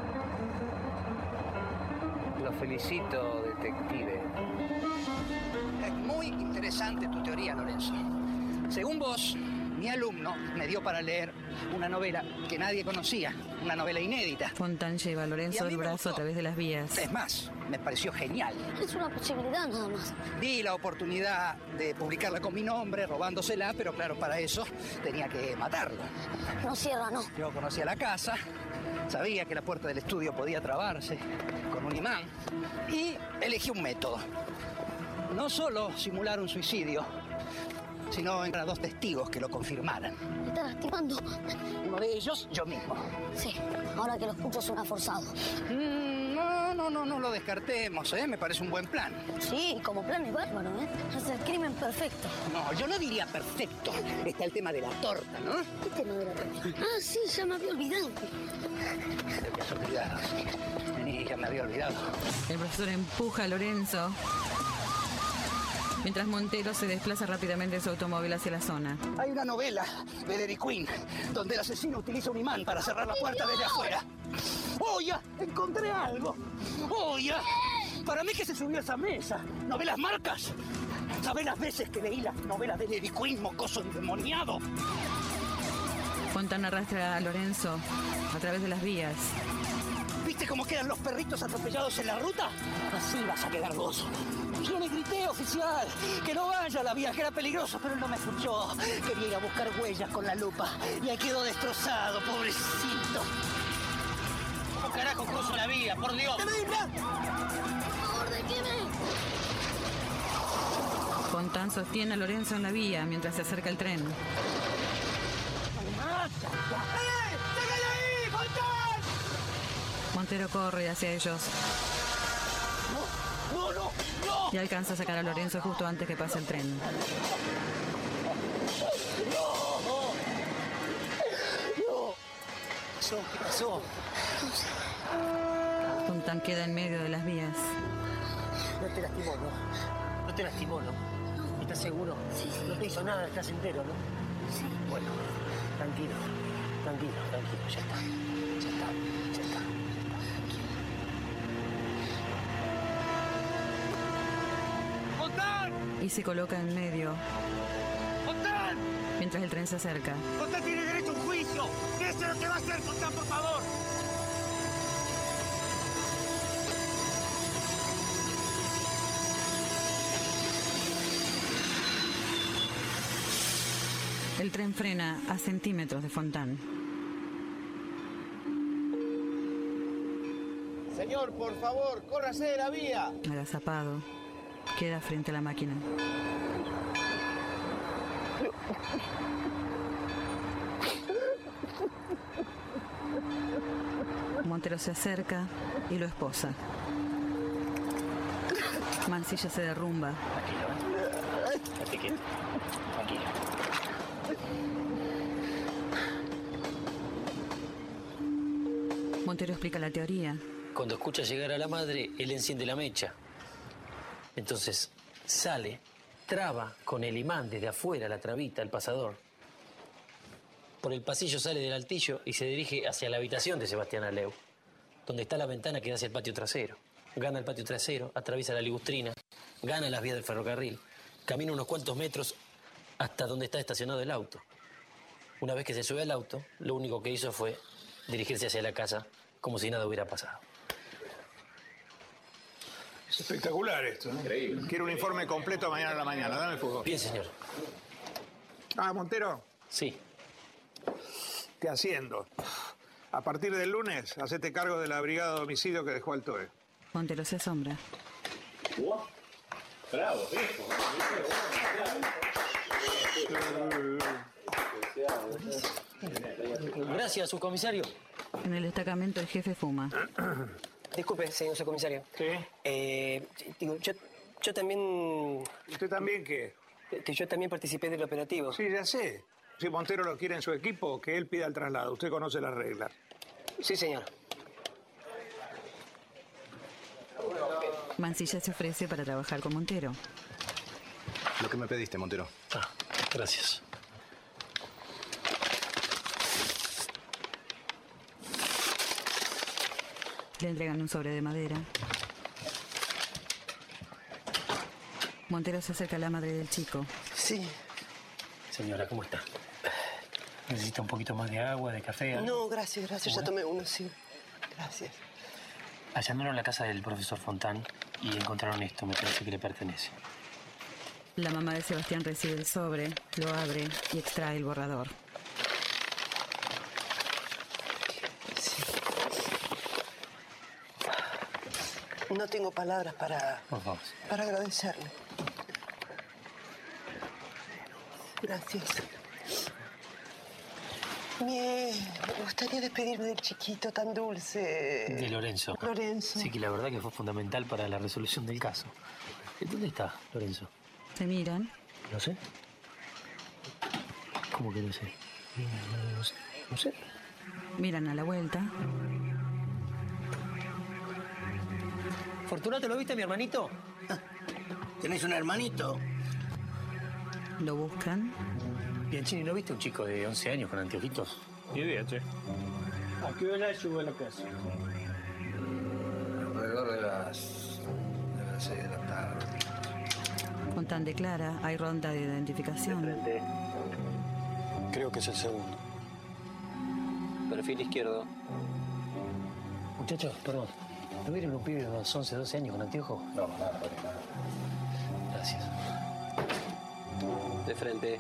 Lo felicito, detective. Es muy interesante tu teoría, Lorenzo. Según vos, mi alumno me dio para leer una novela que nadie conocía, una novela inédita. Fontán lleva a Lorenzo del brazo a través de las vías. Es más, me pareció genial. Es una posibilidad nada más. Di la oportunidad de publicarla con mi nombre, robándosela, pero claro, para eso tenía que matarlo. No cierra, no. Yo conocía la casa, sabía que la puerta del estudio podía trabarse con un imán y elegí un método. No solo simular un suicidio, sino encontrar dos testigos que lo confirmaran. Me está lastimando. Uno de ellos, yo mismo. Sí, ahora que lo escucho suena forzado. Mm, no, no, no, no lo descartemos, ¿eh? Me parece un buen plan. Sí, como plan es bárbaro, ¿eh? Es el crimen perfecto. No, yo no diría perfecto. Está el tema de la torta, ¿no? ¿Qué tema de la torta? Ah, sí, ya me había olvidado. Te has olvidado. Vení, ya me había olvidado. El profesor empuja a Lorenzo, mientras Montero se desplaza rápidamente en su automóvil hacia la zona. Hay una novela de Larry Quinn donde el asesino utiliza un imán para cerrar la puerta desde afuera. ¡Oh, ya! ¡Encontré algo! ¡Oh, ya! ¿Para mí que se subió a esa mesa? ¿Novelas marcas? ¿Sabés las veces que leí las novelas de Larry Quinn, mocoso endemoniado? Fontán arrastra a Lorenzo a través de las vías. ¿Viste cómo quedan los perritos atropellados en la ruta? Así vas a quedar vos. Yo le grité, oficial, que no vaya a la vía, que era peligroso, pero él no me escuchó. Quería ir a buscar huellas con la lupa y ahí quedó destrozado, pobrecito. ¿Cómo carajo cruzo la vía, por Dios? ¡Que me diga! ¡Por favor, déjeme! Fontán sostiene a Lorenzo en la vía mientras se acerca el tren. ¡Eh! ¡Déjale ahí, Fontán! Montero corre hacia ellos. ¡No, no, no! Y alcanza a sacar a Lorenzo justo antes que pase el tren. ¿Qué pasó? Fontán queda en medio de las vías. No te lastimó, ¿no? No te lastimó, ¿no? ¿Estás seguro? Sí, sí. No te hizo nada, estás entero, ¿no? Sí. Bueno, tranquilo, tranquilo, tranquilo, ya está. Ya está, ya está. ¡Fontán! Y se coloca en medio. ¡Fontán! Mientras el tren se acerca. ¡Fontán tiene derecho a un juicio! ¡Eso es lo que va a hacer, Fontán, por favor! El tren frena a centímetros de Fontán. Señor, por favor, córrase de la vía. Agazapado, queda frente a la máquina. Montero se acerca y lo esposa. Mansilla se derrumba. Así que, tranquilo. Montero explica la teoría. Cuando escucha llegar a la madre, él enciende la mecha. Entonces sale, traba con el imán desde afuera la trabita, el pasador. Por el pasillo sale del altillo y se dirige hacia la habitación de Sebastián Aleu, donde está la ventana que da hacia el patio trasero. Gana el patio trasero, atraviesa la ligustrina, gana las vías del ferrocarril, camina unos cuantos metros hasta donde está estacionado el auto. Una vez que se sube al auto, lo único que hizo fue dirigirse hacia la casa como si nada hubiera pasado. Es espectacular esto, ¿no? Increíble. Quiero un informe completo mañana a la mañana. Dame el fútbol. Bien, señor. Ah, Montero. Sí. ¿Qué haciendo? A partir del lunes, hacete cargo de la brigada de homicidio que dejó Altoe. Montero se asombra. Bravo, viejo. Gracias, subcomisario. En el destacamento el jefe fuma. Disculpe, señor subcomisario. Sí. Eh, digo, yo, yo también... ¿Usted también qué? Que yo también participé del operativo. Sí, ya sé. Si Montero lo quiere en su equipo, que él pida el traslado. Usted conoce las reglas. Sí, señor. Mansilla se ofrece para trabajar con Montero. Lo que me pediste, Montero. Ah, gracias. Le entregan un sobre de madera. Montero se acerca a la madre del chico. Sí. Señora, ¿cómo está? ¿Necesita un poquito más de agua, de café? No, gracias, gracias. Ya ¿Bueno? tomé uno, sí. Gracias. Allanaron la casa del profesor Fontán y encontraron esto. Me parece que le pertenece. La mamá de Sebastián recibe el sobre, lo abre y extrae el borrador. No tengo palabras para, Por favor. para agradecerle. Gracias. Me, me gustaría despedirme del chiquito tan dulce. De Lorenzo. Lorenzo. Sí, que la verdad que fue fundamental para la resolución del caso. ¿Dónde está Lorenzo? Se miran. No sé. ¿Cómo que no sé? No, no sé. No sé. Miran a la vuelta. Fortunato, ¿lo viste, mi hermanito? ¿Tenés un hermanito? Lo buscan. Bianchini, ¿no viste un chico de once años con anteojitos? Ni idea, che. ¿A qué hora llegó a la casa? Alrededor de las... de las seis de la tarde. Fontán declara, hay ronda de identificación. Creo que es el segundo. Perfil izquierdo. Muchachos, perdón. ¿No vieron un pibe de unos once, doce años con anteojos? No, nada, nada. Gracias. De frente.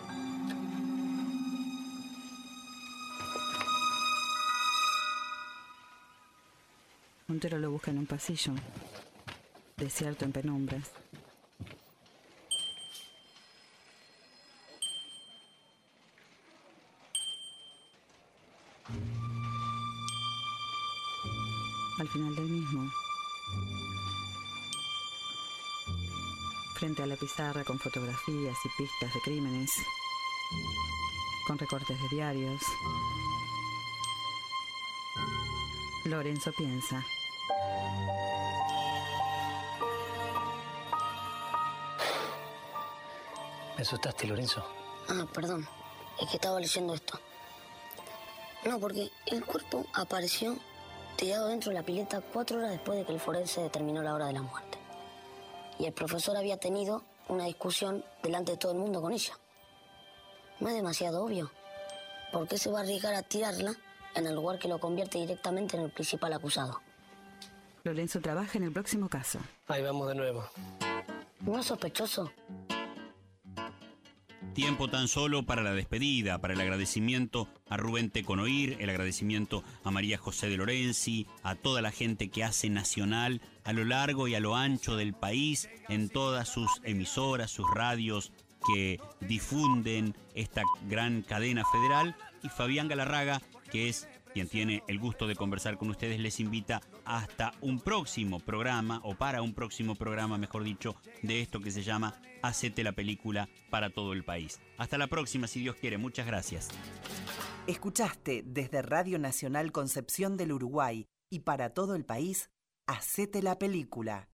Montero lo busca en un pasillo, desierto en penumbras. al final del mismo, frente a la pizarra con fotografías y pistas de crímenes, con recortes de diarios, Lorenzo piensa. ¿Me asustaste, Lorenzo? Ah, perdón. Es que estaba leyendo esto. No, porque el cuerpo apareció tirado dentro de la pileta cuatro horas después de que el forense determinó la hora de la muerte. Y el profesor había tenido una discusión delante de todo el mundo con ella. ¿No es demasiado obvio? ¿Por qué se va a arriesgar a tirarla en el lugar que lo convierte directamente en el principal acusado? Lorenzo trabaja en el próximo caso. Ahí vamos de nuevo. ¿No es sospechoso? Tiempo tan solo para la despedida, para el agradecimiento a Rubén Teconoir, el agradecimiento a María José de Lorenzi, a toda la gente que hace Nacional a lo largo y a lo ancho del país, en todas sus emisoras, sus radios que difunden esta gran cadena federal, y Fabián Galarraga, que es quien tiene el gusto de conversar con ustedes, les invita hasta un próximo programa, o para un próximo programa, mejor dicho, de esto que se llama Hacete la Película para todo el país. Hasta la próxima, si Dios quiere. Muchas gracias. Escuchaste desde Radio Nacional Concepción del Uruguay y para todo el país, Hacete la Película.